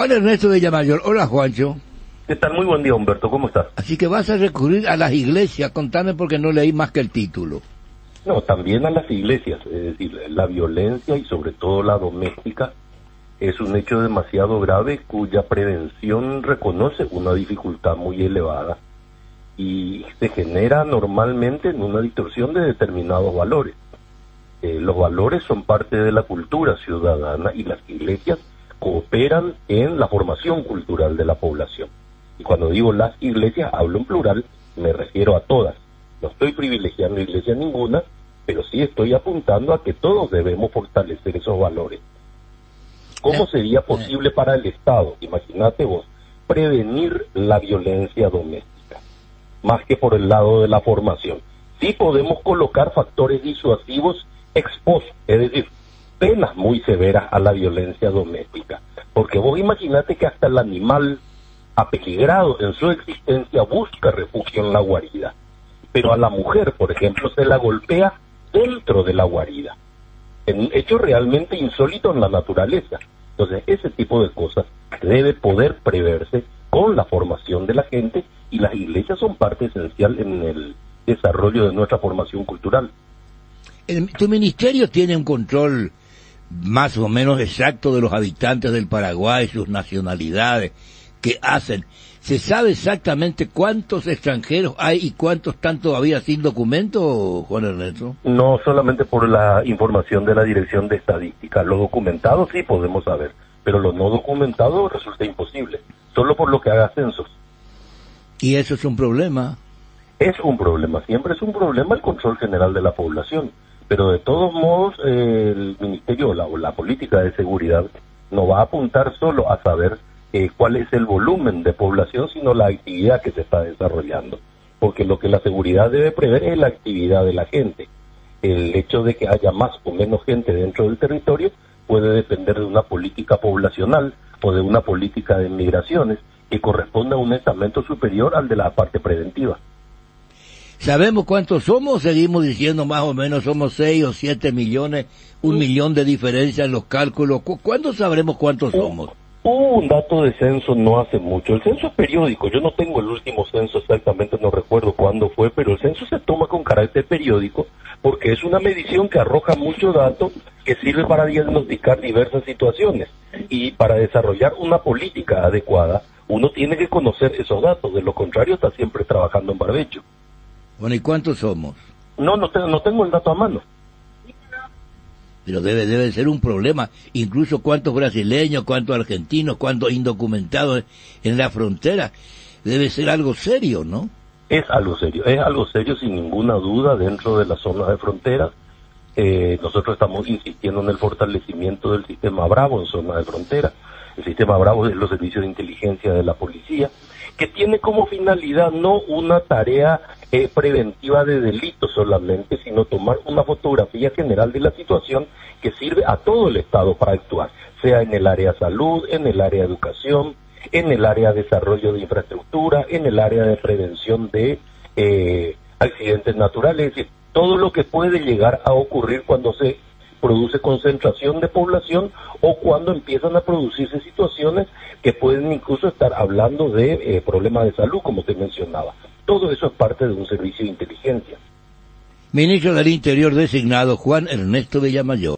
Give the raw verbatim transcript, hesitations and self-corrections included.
Juan Ernesto Villamayor. Hola, Juancho. ¿Qué tal? Muy buen día, Humberto. ¿Cómo estás? Así que vas a recurrir a las iglesias. Contame porque no leí más que el título. No, también a las iglesias. Es decir, la violencia y sobre todo la doméstica es un hecho demasiado grave cuya prevención reconoce una dificultad muy elevada y se genera normalmente en una distorsión de determinados valores. Eh, los valores son parte de la cultura ciudadana y las iglesias cooperan en la formación cultural de la población. Y cuando digo las iglesias, hablo en plural, me refiero a todas. No estoy privilegiando iglesia ninguna, pero sí estoy apuntando a que todos debemos fortalecer esos valores. ¿Cómo sería posible para el Estado, imagínate vos, prevenir la violencia doméstica? Más que por el lado de la formación. Sí podemos colocar factores disuasivos ex post, es decir, penas muy severas a la violencia doméstica. Porque vos imaginate que hasta el animal apeligrado en su existencia busca refugio en la guarida. Pero a la mujer, por ejemplo, se la golpea dentro de la guarida. En un hecho realmente insólito en la naturaleza. Entonces, ese tipo de cosas debe poder preverse con la formación de la gente y las iglesias son parte esencial en el desarrollo de nuestra formación cultural. El, tu ministerio tiene un control más o menos exacto de los habitantes del Paraguay, sus nacionalidades, qué hacen. ¿Se sabe exactamente cuántos extranjeros hay y cuántos están todavía sin documento, Juan Ernesto? No solamente por la información de la Dirección de Estadística. Los documentados sí podemos saber, pero los no documentados resulta imposible, solo por lo que haga censos. ¿Y eso es un problema? Es un problema, siempre es un problema el control general de la población, pero de todos modos eh, el Ministerio o la, o la política de seguridad no va a apuntar solo a saber eh, cuál es el volumen de población, sino la actividad que se está desarrollando, porque lo que la seguridad debe prever es la actividad de la gente. El hecho de que haya más o menos gente dentro del territorio puede depender de una política poblacional o de una política de migraciones que corresponda a un estamento superior al de la parte preventiva. ¿Sabemos cuántos somos? Seguimos diciendo más o menos somos seis o siete millones, un millón de diferencia en los cálculos. ¿Cu- ¿Cuándo sabremos cuántos somos? Hubo un dato de censo no hace mucho. El censo es periódico. Yo no tengo el último censo exactamente, no recuerdo cuándo fue, pero el censo se toma con carácter periódico porque es una medición que arroja mucho dato que sirve para diagnosticar diversas situaciones. Y para desarrollar una política adecuada, uno tiene que conocer esos datos. De lo contrario, está siempre trabajando en barbecho. Bueno, ¿y cuántos somos? No, no, te, no tengo el dato a mano. Pero debe debe ser un problema, incluso cuántos brasileños, cuántos argentinos, cuántos indocumentados en la frontera. Debe ser algo serio, ¿no? Es algo serio, es algo serio sin ninguna duda dentro de las zonas de frontera. Eh, nosotros estamos insistiendo en el fortalecimiento del sistema Bravo en zonas de frontera. El sistema Bravo es los servicios de inteligencia de la policía, que tiene como finalidad no una tarea eh, preventiva de delitos solamente, sino tomar una fotografía general de la situación que sirve a todo el Estado para actuar, sea en el área salud, en el área educación, en el área de desarrollo de infraestructura, en el área de prevención de eh, accidentes naturales, es decir, todo lo que puede llegar a ocurrir cuando se produce concentración de población o cuando empiezan a producirse situaciones que pueden incluso estar hablando de eh, problemas de salud, como te mencionaba. Todo eso es parte de un servicio de inteligencia. Ministro del Interior designado, Juan Ernesto Villamayor.